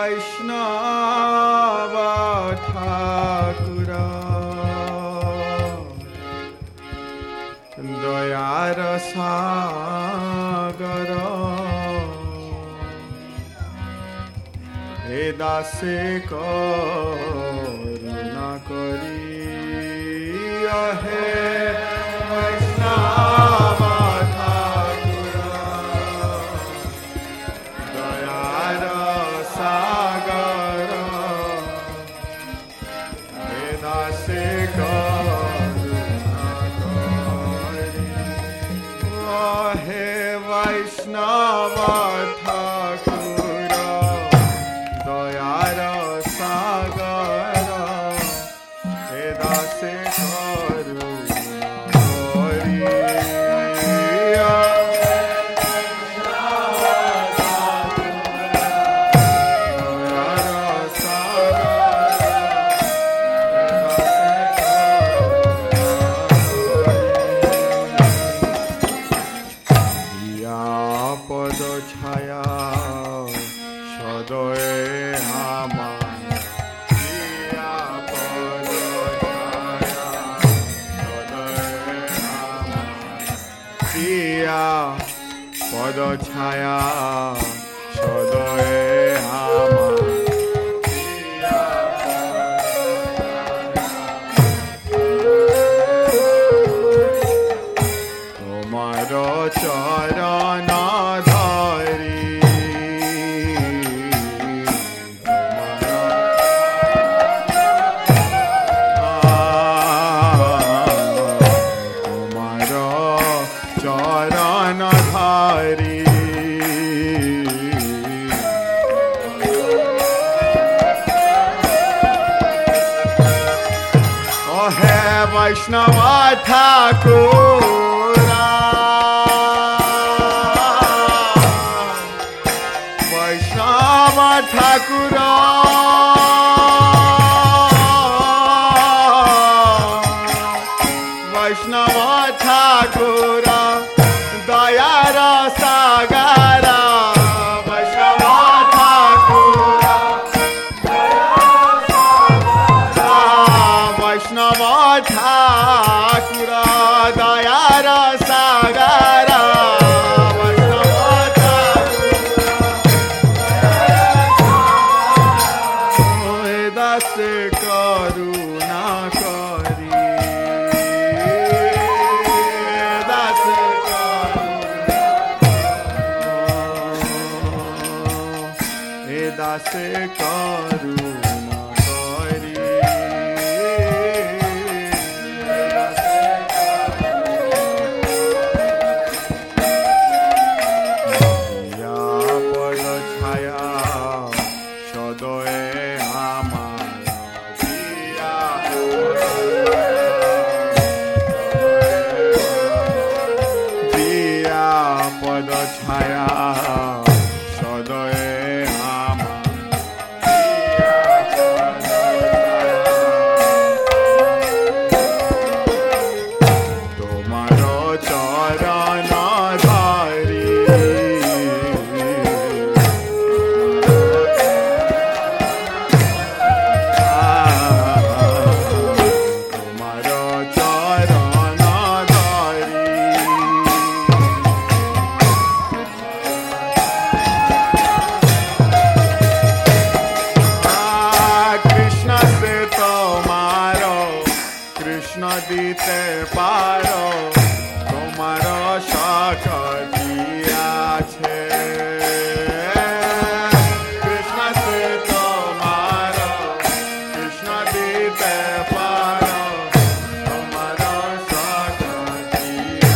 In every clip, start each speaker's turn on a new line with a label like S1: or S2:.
S1: वैष्णव ठाकुर दयार सागर हे दासे करुणा करी हे वैष्णव ठाकुर दयार सागर हे दासे करुणा करी हे वैष्णव ठाकुर दयार सागर हे दासे पद छाया सदये आमार प्रिया पद छाया सदये आमार प्रिया पद छाया सदये आमार प्रिया तुम्हार चरण वैष्णव ठाकुर वैष्णव ठाकुर वैष्णव ठाकुर दयार सागर वैष्णव ठाकुर वैष्णव ठाकुर दयार सागर वैष्णव ठाकुर दास करुणा करी दास दास करुणा करी पद छाया सदये तुम्हार चरण धारी तुम्हार चरण धारी নদীতে পারো তোমার শক্তি আছে কৃষ্ণ সে তোমার কৃষ্ণ দিতে পারো তোমার শক্তি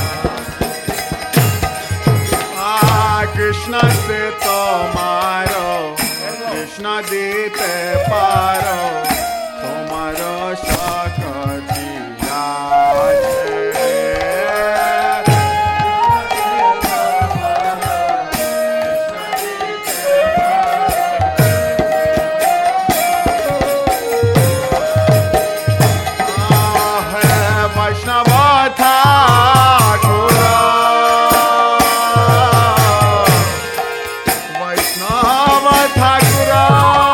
S1: কৃষ্ণ সে তোমার কৃষ্ণ দিতে পারো তোমার শক্তি वैष्णव ठाकुर वैष्णव ठाकुर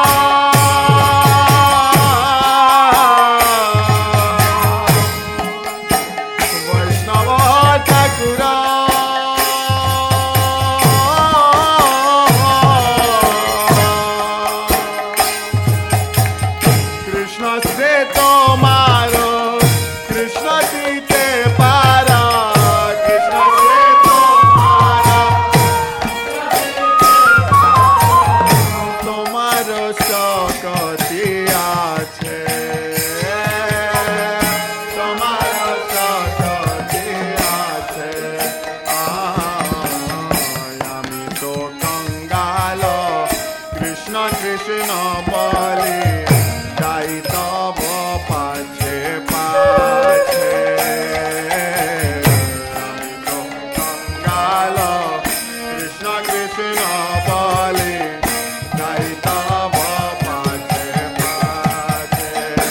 S1: কৃষ্ণ বলে তাই তব পাছে পাছে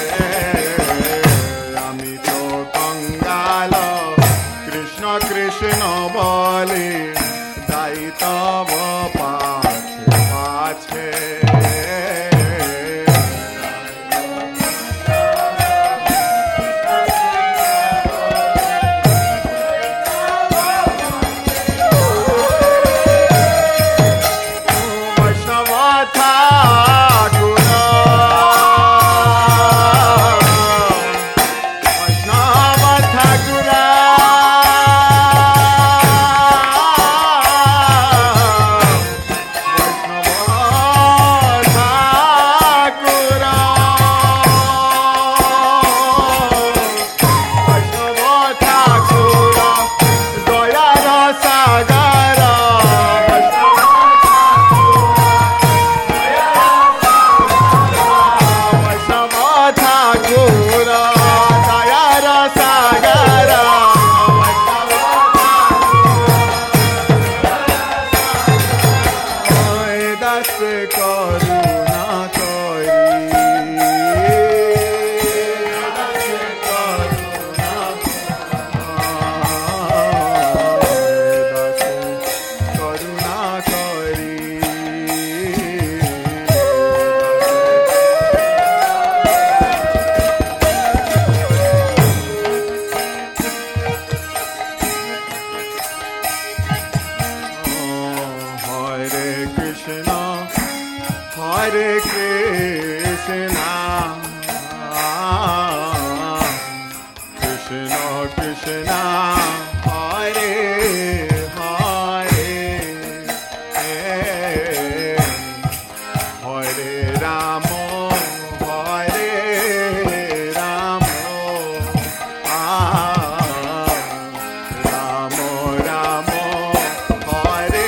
S1: আমি তো কঙ্গাল কৃষ্ণ কৃষ্ণ বলে তাই তব পাছে পাছে Hare Krishna, Krishna Krishna, Hare Hare, Hare Rama, Hare Rama, Rama Rama, Hare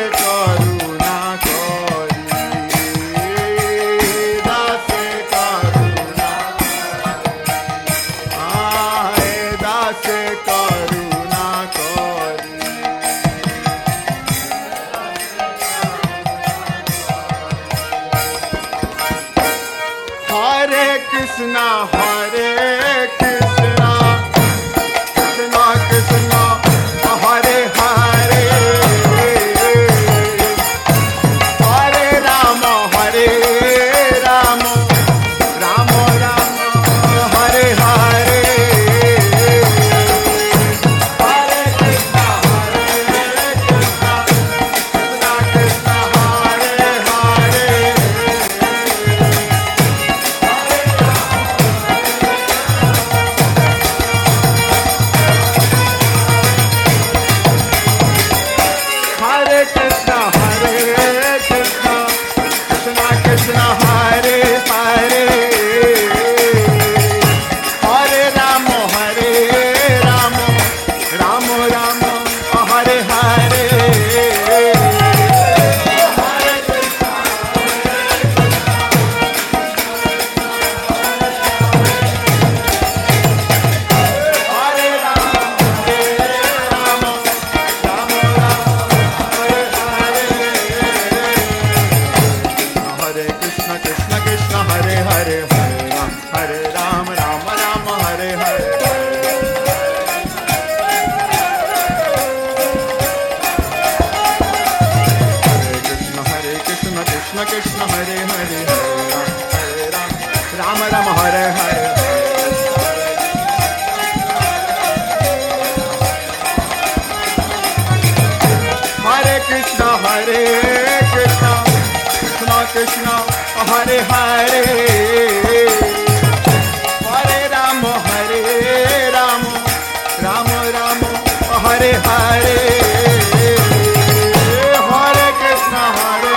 S1: करुणा करी दासे करुणा आए दासे करुणा करी हरे Krishna Krishna Krishna Hare Hare Hare Ram Ram Ram Hare Hare Hare Krishna Krishna Krishna Hare Hare Hare Krishna, Krishna Krishna, Hare Hare, Hare Rama, Rama Rama, Hare Hare. Hare Krishna, Hare Rama, Rama Hare Krishna, Krishna Krishna, Hare Hare, Hare Ram, Ram Ram, Hare Hare. Hare Krishna, Krishna Krishna, Hare Hare, Hare Ram, Ram Ram, Hare Hare. Hare Krishna, Krishna Krishna, Hare Hare, Hare Ram, Ram Ram, Hare Hare, Hare Krishna, Hare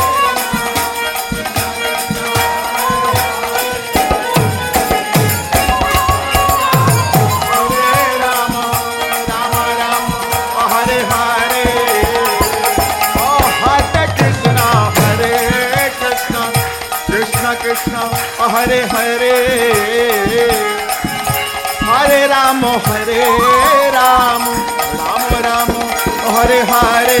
S1: Ram, Ram Ram, Hare Hare. Oh, Hare Krishna, Krishna Krishna, Hare Hare, Hare Ram, Ram Ram, Hare Hare.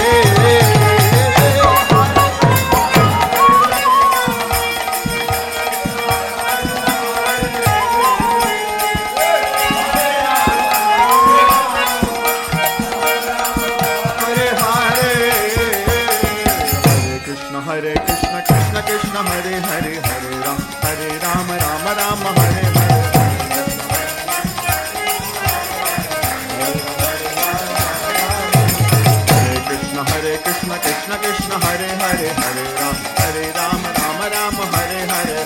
S1: Hare Krishna, Krishna Krishna, Hare Hare, Hare Ram, Ram Ram, Hare Hare. Hare Krishna, Krishna Krishna, Hare Hare, Hare Ram, Ram Ram, Hare Hare.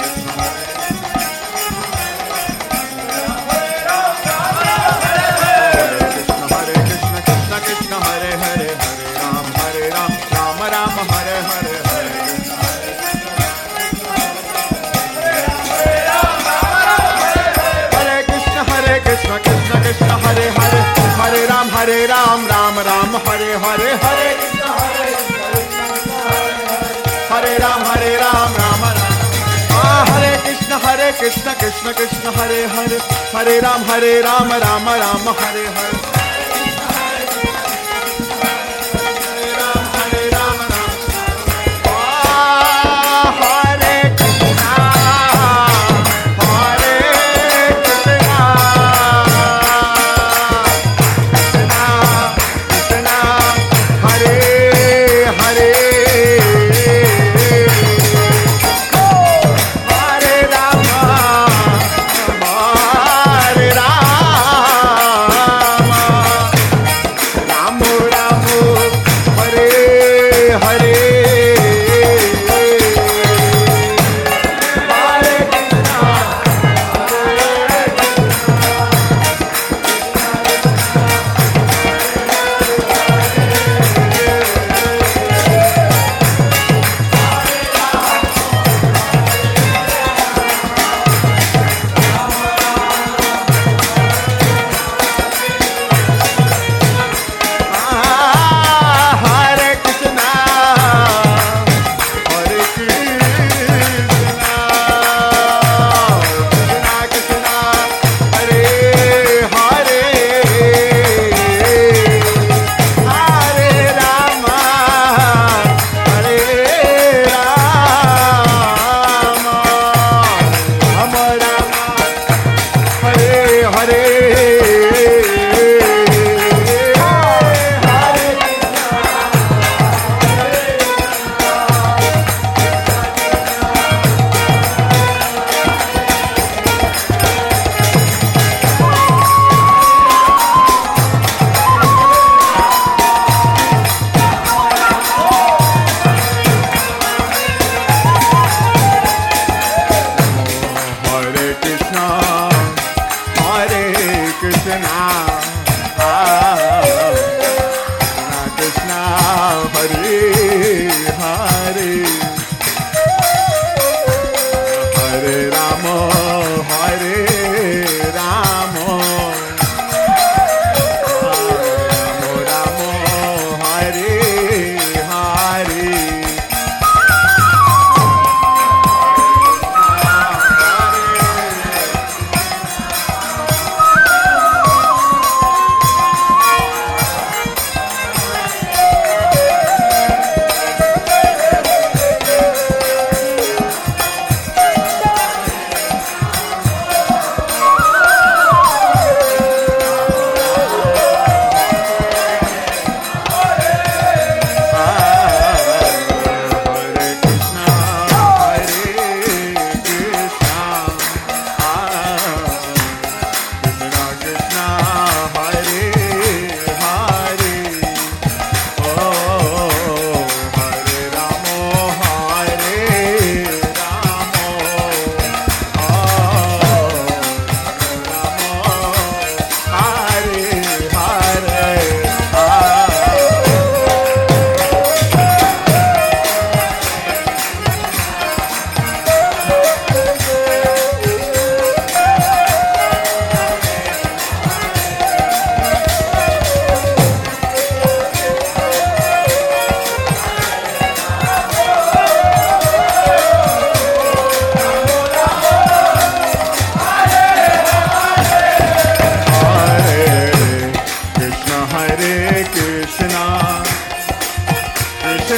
S1: Hare Krishna, Krishna Krishna, Hare Hare, Hare Ram, Ram Ram, Hare Hare. Krishna Krishna Krishna Hare Hare, Hare Ram, Ram Ram, Hare Hare, Hare Krishna, Hare Ram, Ram Ram. Hare Krishna, Krishna Krishna, Hare Hare, Hare Ram, Ram Ram, Hare Hare. Hare Rama,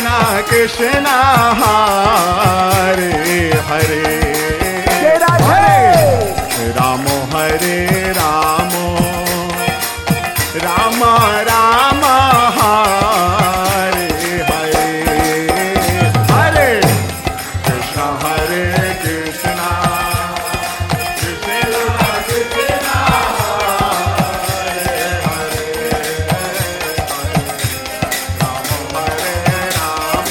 S1: Krishna Hare Hare रामो हरे रामो राम राम हरे हरे हरे कृष्ण कृष्ण कृष्ण कृष्ण हरे हरे राम हरे राम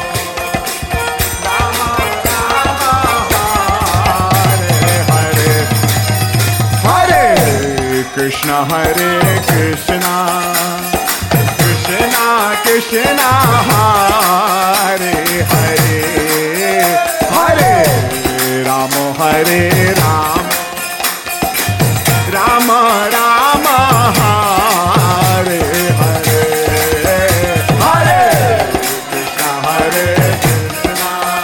S1: राम राम हरे हरे हरे कृष्ण कृष्ण कृष्ण हरे हरे हरे राम हरे राम राम राम हरे हरे हरे कृष्ण कृष्ण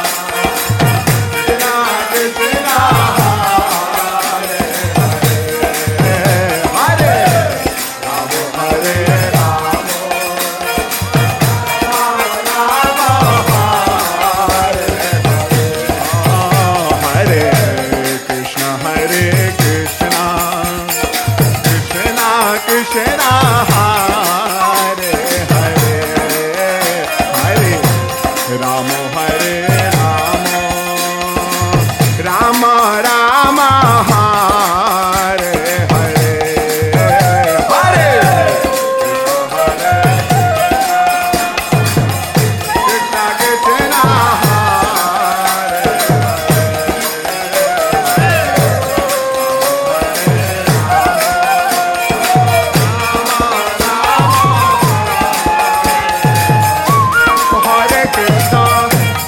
S1: कृष्ण कृष्ण हरे हरे राम हरे राम राम हरे हरे कृष्ण कृष्ण कृष्ण कृष्ण हरे हरे हरे राम हरे Ram Ram Ram Hare Hare Hare Krishna Krishna Hare Hare Krishna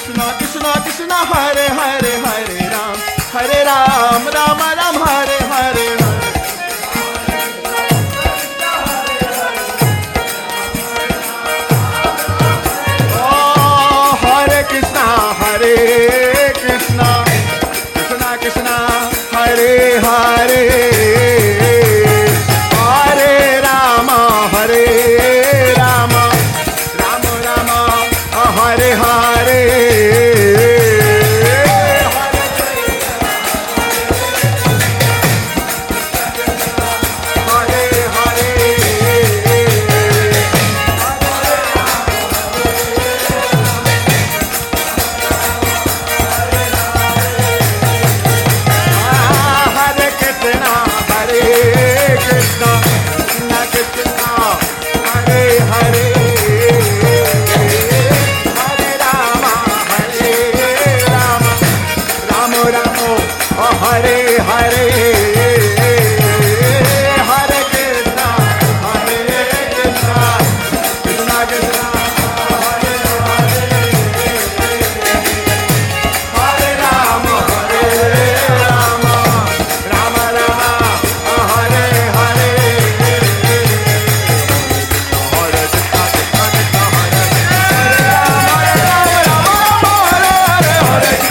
S1: Krishna Krishna Krishna Hare Hare Hare Ram Ram Ram Hare Hare Oh Hare Krishna Krishna Krishna Hare Hare Hare Rama Hare Rama Rama Hare Hare Hare Hare Hare Krishna Krishna Krishna Hare Hare Hare Rama Rama Rama Hare Hare Hare Krishna Krishna Hare Hare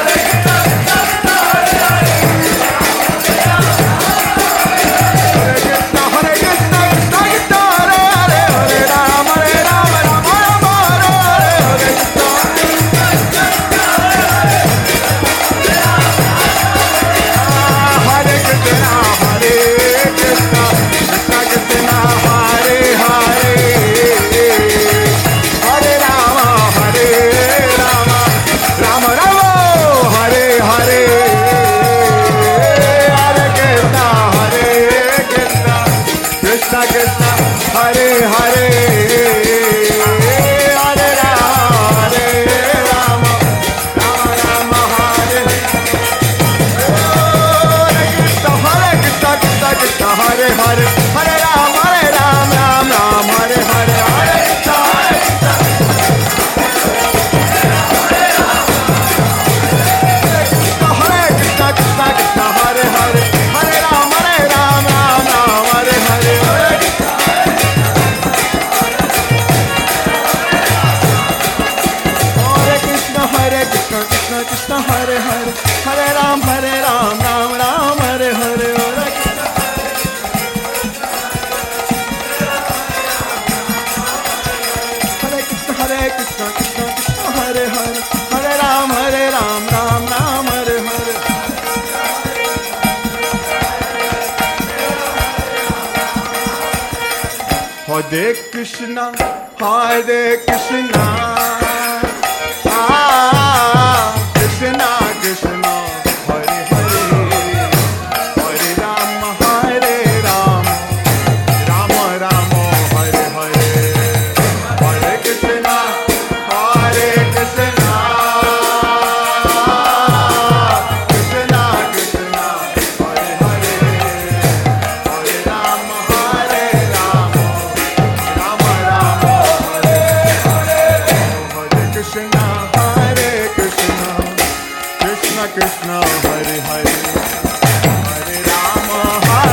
S1: Krishna Krishna Hare Hare Hare Rama Rama Hare Krishna Krishna Krishna Hare Hare Hare Ram Hare Hare Hare Krishna Hare Krishna Krishna Krishna Hare Hare Hare Ram Hare Hare Krishna Krishna Hare Hare Hare Ram Ram Hare Hare Hare Krishna Krishna Krishna Hare Hare Hare Ram Ram Hare Hare Hare Krishna Krishna Krishna Hare Hare Hare Ram Ram Hare Hare Hare Krishna Krishna Krishna Hare Hare Hare Ram Ram Hare Hare Krishna Krishna Krishna Hare Hare Hare Rama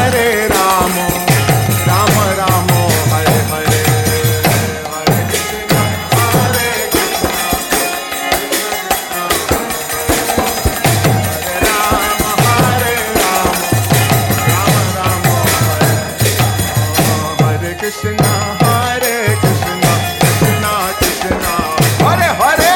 S1: Rama Rama Hare Hare Hare Krishna Hare Krishna Hare Rama Rama Rama Hare Krishna Hare Krishna Krishna Krishna Hare Hare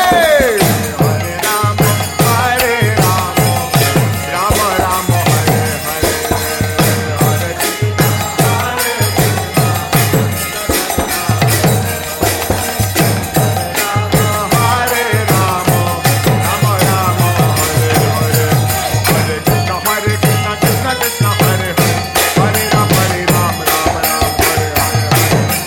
S1: Hare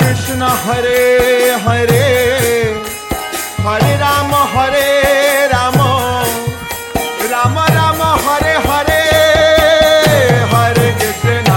S1: Krishna Hare Hare Hare Ram Ram Ram Hare Hare Hare Krishna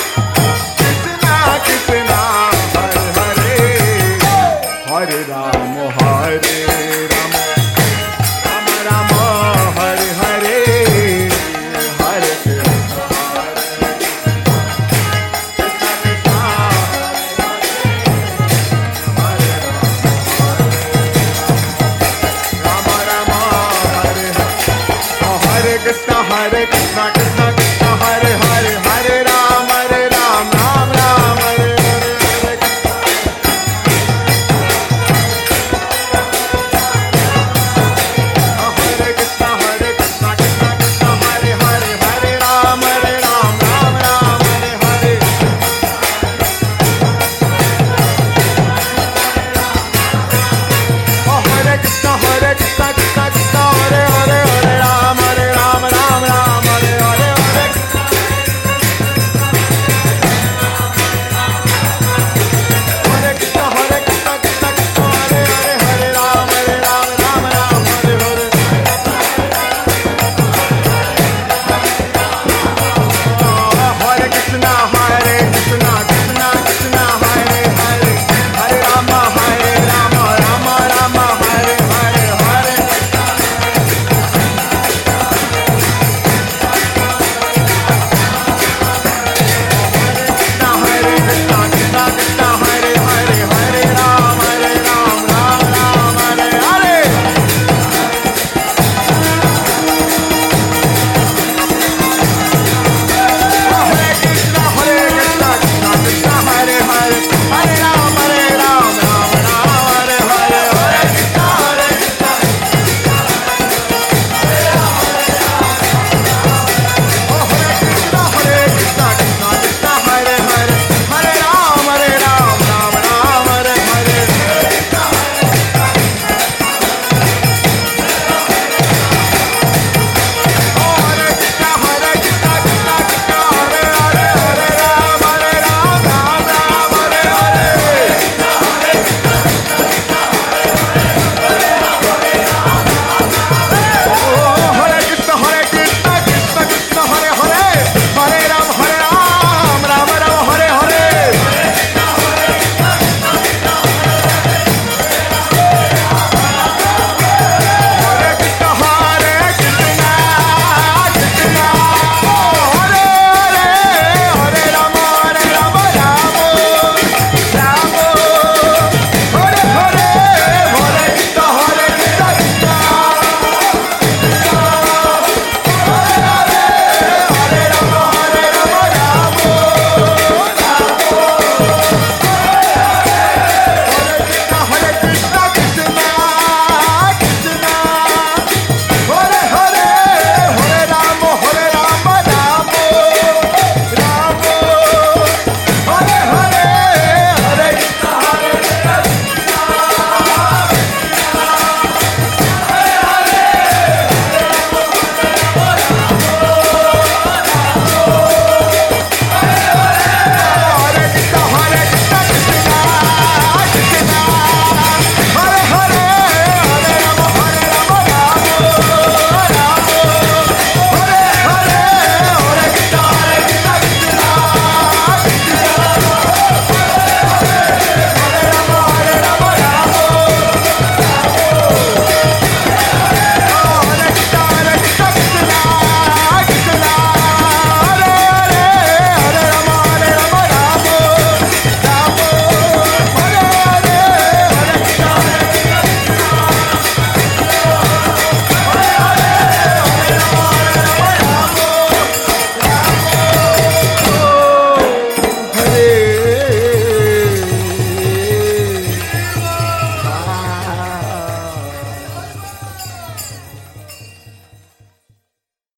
S1: Hare Ram